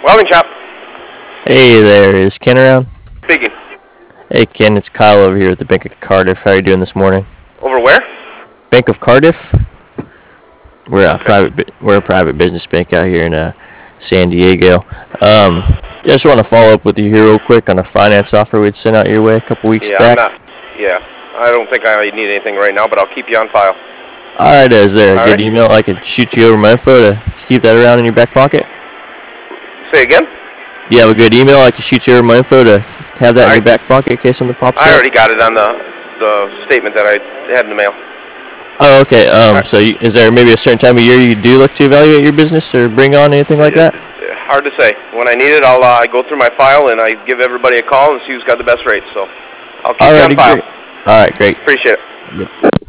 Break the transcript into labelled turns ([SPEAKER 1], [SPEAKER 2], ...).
[SPEAKER 1] Welding shop.
[SPEAKER 2] Hey there, is Ken around?
[SPEAKER 1] Speaking.
[SPEAKER 2] Hey Ken, it's Kyle over here at the Bank of Cardiff. How are you doing this morning?
[SPEAKER 1] Over where?
[SPEAKER 2] Bank of Cardiff. We're a
[SPEAKER 1] Okay.
[SPEAKER 2] private business bank out here in San Diego. Just want to follow up with you here real quick on a finance offer we'd sent out your way a couple weeks
[SPEAKER 1] Yeah,
[SPEAKER 2] back.
[SPEAKER 1] I don't think I need anything right now, but I'll keep you on file.
[SPEAKER 2] All right, is there a
[SPEAKER 1] All
[SPEAKER 2] good
[SPEAKER 1] right.
[SPEAKER 2] email I could shoot you over my info to keep that around in your back pocket?
[SPEAKER 1] Say again?
[SPEAKER 2] Do you have a good email I could shoot you over my info to have that in your back pocket in case something pops up?
[SPEAKER 1] I already got it on the statement that I had in the mail.
[SPEAKER 2] Oh, okay. So is there maybe a certain time of year you do look to evaluate your business or bring on anything like that?
[SPEAKER 1] Hard to say. When I need it, I'll go through my file and I give everybody a call and see who's got the best rate. So I'll keep you on file.
[SPEAKER 2] Great. All right, great.
[SPEAKER 1] Appreciate it.
[SPEAKER 2] Yep.